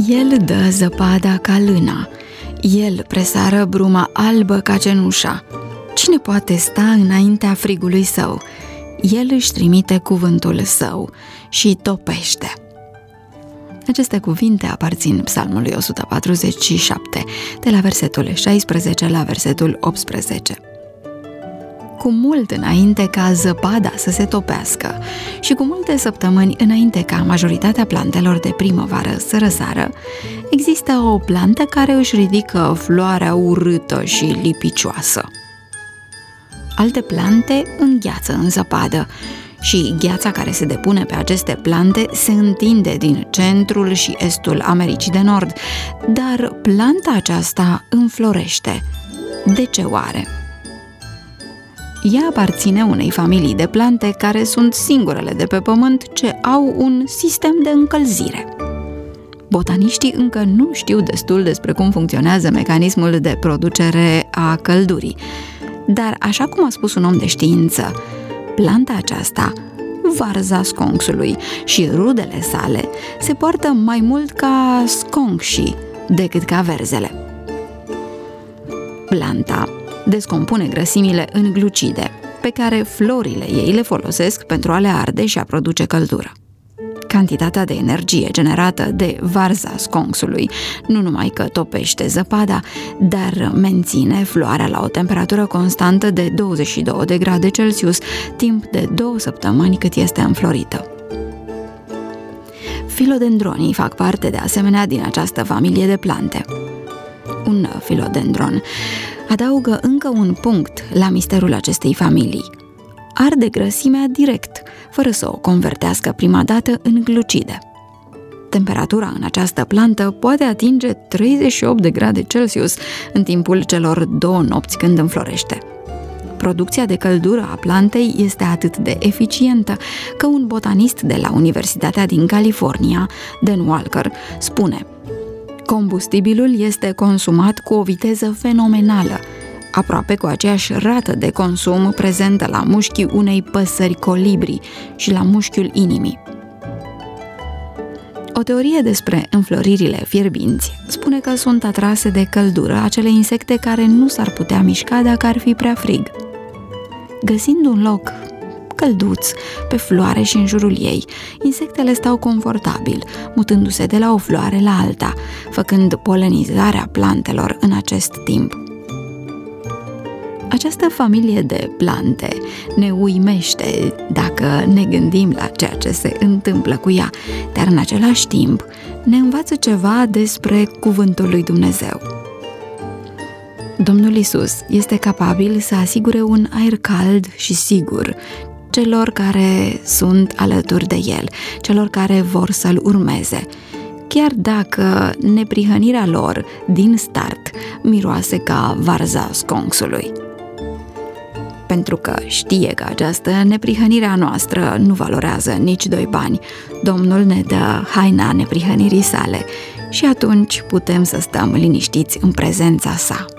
El dă zăpada ca lâna, el presară bruma albă ca cenușa. Cine poate sta înaintea frigului său? El își trimite cuvântul său și topește. Aceste cuvinte aparțin Psalmului 147, de la versetul 16 la versetul 18. Cu mult înainte ca zăpada să se topească și cu multe săptămâni înainte ca majoritatea plantelor de primăvară să răsară, există o plantă care își ridică floarea urâtă și lipicioasă. Alte plante îngheață în zăpadă și gheața care se depune pe aceste plante se întinde din centrul și estul Americii de Nord, dar planta aceasta înflorește. De ce oare? Ea aparține unei familii de plante care sunt singurele de pe pământ ce au un sistem de încălzire. Botaniștii încă nu știu destul despre cum funcționează mecanismul de producere a căldurii, dar așa cum a spus un om de știință, planta aceasta, varza sconxului și rudele sale se poartă mai mult ca sconxii decât ca verzele. Planta descompune grăsimile în glucide, pe care florile ei le folosesc pentru a le arde și a produce căldură. Cantitatea de energie generată de varza sconxului nu numai că topește zăpada, dar menține floarea la o temperatură constantă de 22 de grade Celsius timp de 2 săptămâni cât este înflorită. Filodendronii fac parte de asemenea din această familie de plante. Un filodendron adaugă încă un punct la misterul acestei familii. Arde grăsimea direct, fără să o convertească prima dată în glucide. Temperatura în această plantă poate atinge 38 de grade Celsius în timpul celor 2 nopți când înflorește. Producția de căldură a plantei este atât de eficientă că un botanist de la Universitatea din California, Dan Walker, spune: combustibilul este consumat cu o viteză fenomenală, aproape cu aceeași rată de consum prezentă la mușchii unei păsări colibri și la mușchiul inimii. O teorie despre înfloririle fierbinți spune că sunt atrase de căldură acele insecte care nu s-ar putea mișca dacă ar fi prea frig. Găsind un loc călduț pe floare și în jurul ei, insectele stau confortabil, mutându-se de la o floare la alta, făcând polenizarea plantelor în acest timp. Această familie de plante ne uimește dacă ne gândim la ceea ce se întâmplă cu ea, dar în același timp ne învață ceva despre cuvântul lui Dumnezeu. Domnul Iisus este capabil să asigure un aer cald și sigur celor care sunt alături de El, celor care vor să-L urmeze, chiar dacă neprihănirea lor din start miroase ca varza sconxului. Pentru că știe că această neprihănire a noastră nu valorează nici 2 bani, Domnul ne dă haina neprihănirii sale și atunci putem să stăm liniștiți în prezența sa.